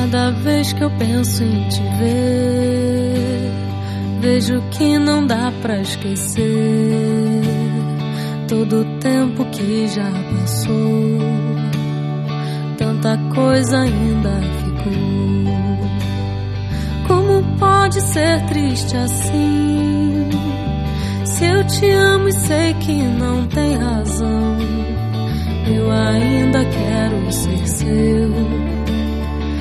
Cada vez que eu penso em te ver, vejo que não dá pra esquecer todo o tempo que já passou. Tanta coisa ainda ficou. Como pode ser triste assim? Se eu te amo e sei que não tem razão, eu ainda quero ser seu.